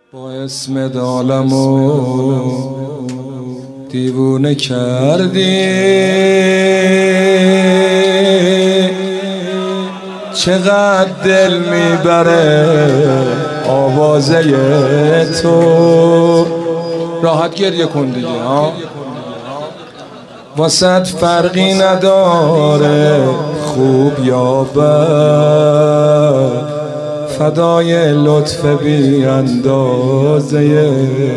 با اسم عالمو دیوونه کردی، چقدر دل میبره آوازه تو. راحت گریه کن دیگه ها، واسط فرقی نداره خوب یا بد، فدای لطف بی اندازه.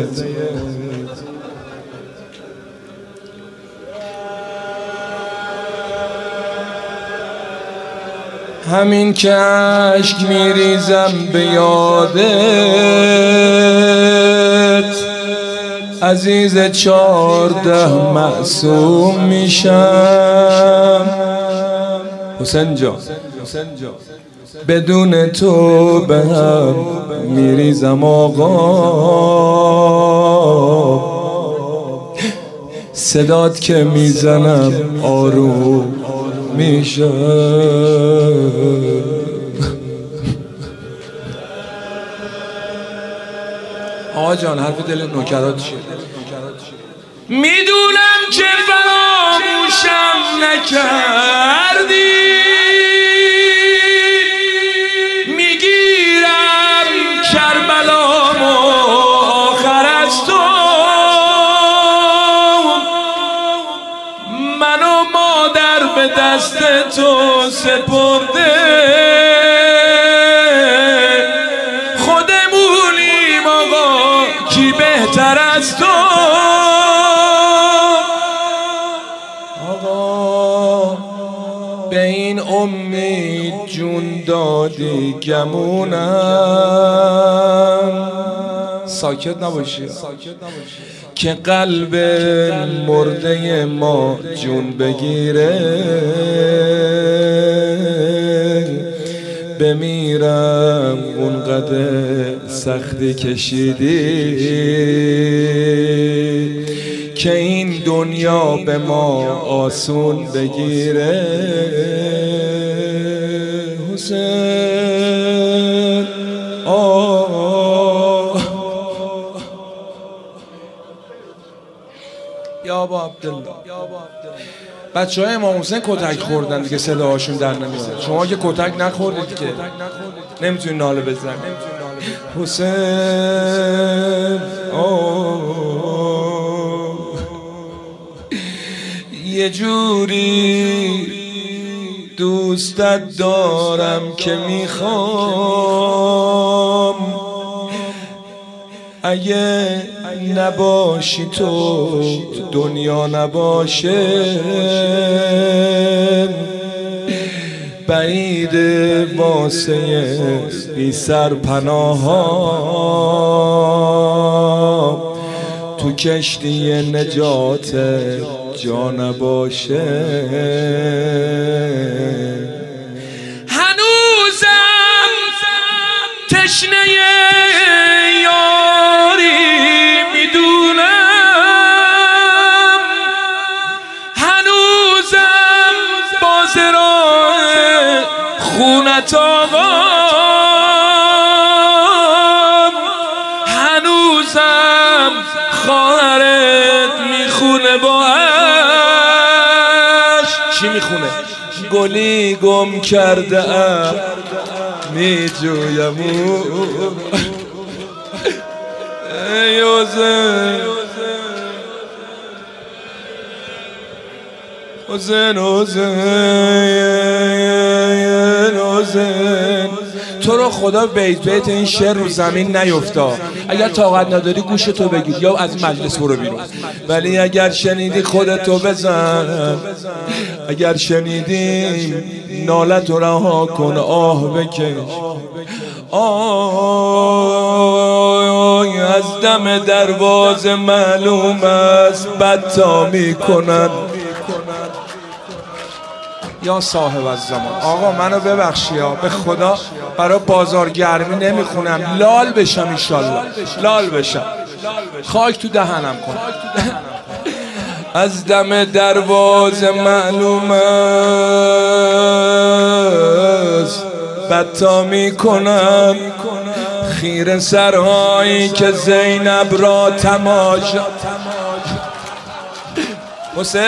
همین که اشک میریزم به یادت، عزیز 14 معصوم میشم. حسین جان بدون تو به هم میریزم آقا، صدات که میزنم آروم میشم. آقا جان حرف دل نوکرات چیه؟ میدونم که فراموشم نکردی، میگیرم کربلامو آخر از تو، منو مادر به دست تو سپرده، خودمونیم آقا کی بهتر از تو. آقا به این امید جون دادی گمونم، ساکت نباشی که قلب مرده ما جون بگیره، بمیرم اونقدر سختی کشیدی که این دنیا به ما آسون بگیره. حسین یا ابا عبدالله، بچه های امام حسین کتک خوردن دیگه، صداهاشون در نمیاد. شما که کتک نخوردید که نمیتونی ناله بزن. حسین یه جوری دوستت دارم که میخوام اگه نباشی تو دنیا نباشه، بعید واسه بی سرپناهام تو کشتی نجات جا نباشه. هنوزم تشنه خونت آقام، هنوزم خواهرت میخونه با عشق. چی میخونه؟ گلی گم کرده ام میجویم ای حسین حسین حسین، تو رو خدا بیت این شعر رو زمین نیفتا. اگر طاقت نداری گوشتو بگیر یا از مجلس برو بیرون، ولی اگر شنیدی خودتو بزن، اگر شنیدی نالتو رها کن، آه بکش. از دم دروازه معلوم است بدتا میکنن. یا صاحب الزمان آقا منو ببخشی ها، به خدا برای بازارگرمی نمیخونم، لال بشم ایشالله، لال بشم، خاک تو دهنم کن. از دم دروازه معلوم است بدتا میکنن، خیره سرهایی که زینب را تماشا حسین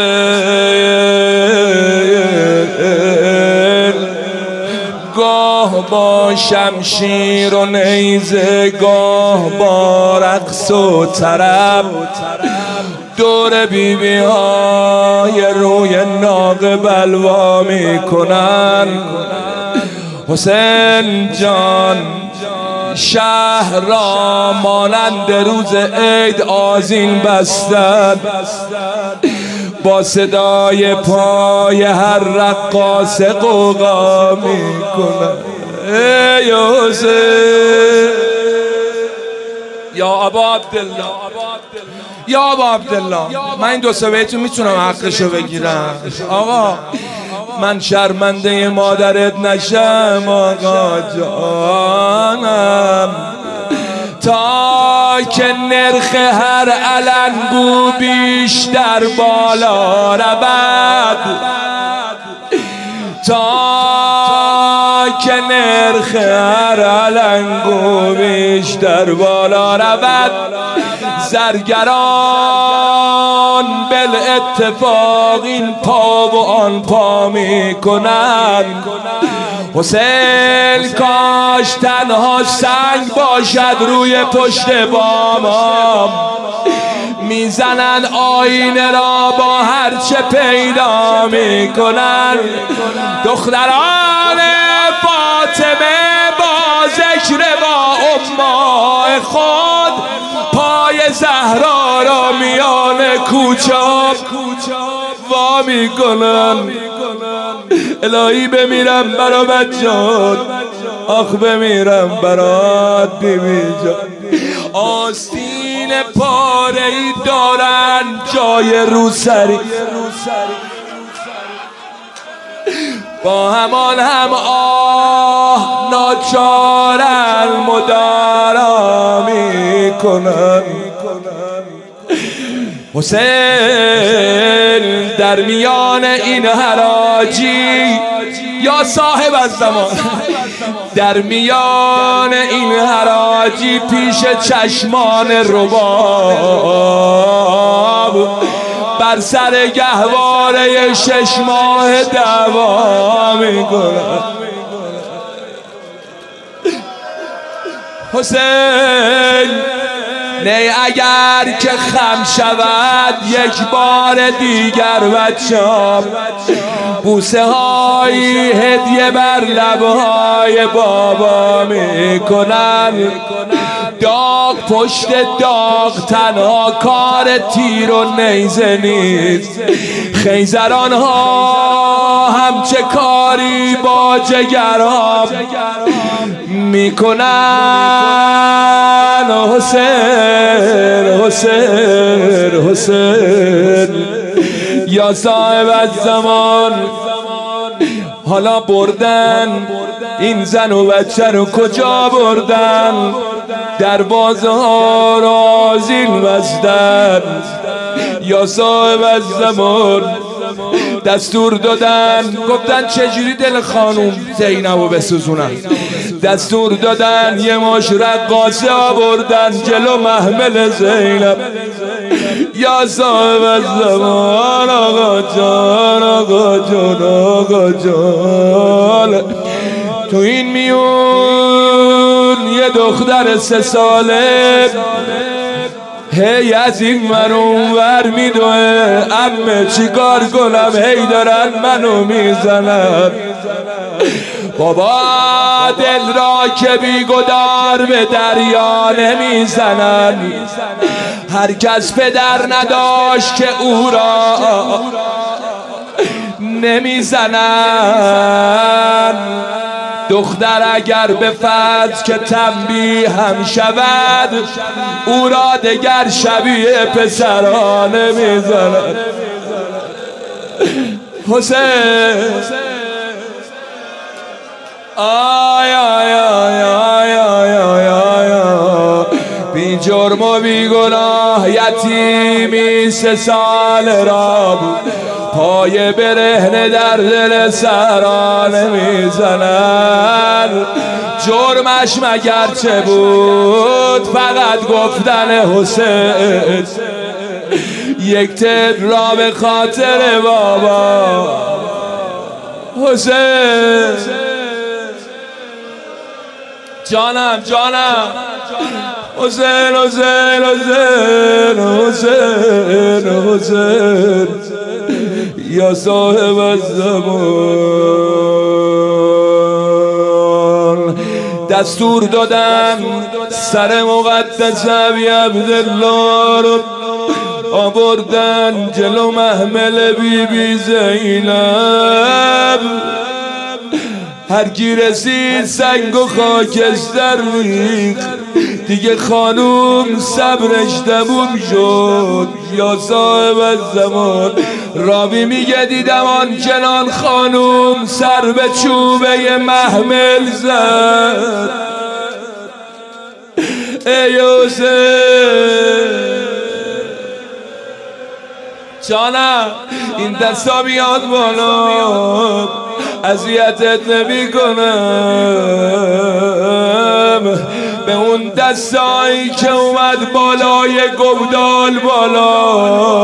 گاه با شمشیر و نیزه گاه با رقص و طرب دور بیبی های روی ناقه بلوا میکنن. حسین جان شهر را مانند روز عید آذین بستن، با صدای پای هر رقاص غوغا میکنن. ای حسین یا ابا عبدالله، یا ابا عبدالله، من این دو سه بیتو میتونم حقشو بگیرم. آقا من شرمنده مادرت نشم آقا جانم، تا که نرخ هر علنگو بیشتر بالا رود، تا که نرخ هر علنگو بیشتر بالا رود، زرگران بالاتفاق این پا و آن پا می کنند. حسین کاش تنها سنگ باشد روی پشت بامم، میزنن آینه را با هرچه پیدا میکنن. دختران فاطمه با ذکر با امای خود پای زهرا را میان کوچه وا میکنن. الهی بمیرم برا بچه‌ات، آخ بمیرم برات بیبی جان. آستین پاره‌ای دارن جای روسری، با همان هم آه ناچارن مدارا میکنن. حسین در میان این حراجی یا صاحب الزمان، در میان این حراجی پیش چشمان رباب بر سر گهواره 6 ماه دعوا میکنن. حسین نه اگر که خم شود یک بار دیگر بچه‌ام بوسه های هدیه بر لبهای بابا میکنن. داغ پشت داغ تنها کار تیر و نیزه نیست، خیزران ها همچه کاری با جگرها میکنن. حسین حسین حسین یا صاحب الزمان، حالا بردن این زن و بچه رو کجا بردن؟ دروازه ها را آذین بستن. یا صاحب الزمان دستور دادن، گفتن چجوری دل خانوم زینبو بسوزونن. دستور دادن یه ماش رقاصه آوردن جلو محمل زینب. یا صاحب الزمان آقا جان، آقا جان، آقا جان، تو این میون یه دختر 3 ساله هی از این منو ور میدوه. عمه چیکار کنم هی دارن منو میزنن. بابا دل را که بیگدار به دریا نمیزنن. هر کس پدر نداشت که او را نمیزنن. دختر اگر به فرض که تنبیه هم شود، او را دگر شبیه پسرها نمیزند. حسین آی آی آی آی آی آی آی بی جرم و بی گناه یتیمی 3 سال را بود. پای برهنه در دل سرا نمیزنن. جرمش مگر چه بود فقط گفتن حسین، یک تب را به خاطر بابا حسین. جانم جانم حسین حسین حسین حسین حسین یا صاحب الزمان. دستور دادم سر مقدس ابی عبدالله رو آوردن جلو محمل بی بی زینب. هر کی رسید سنگ و خاکستر ریخت، دیگه خانوم صبرش تموم شد. یا صاحب الزمان راوی میگه دیدم آن چنان خانوم سر به چوبه محمل زد. ای حسین جانم این دستا بیاد بالا، اذیتت نمی کنم. به اون دستایی که اومد بالای گودال بالا،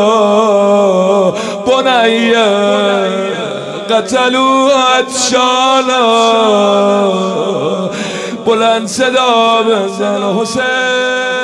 بنیه قتلو اتشالا، بلند صدا بزن حسین.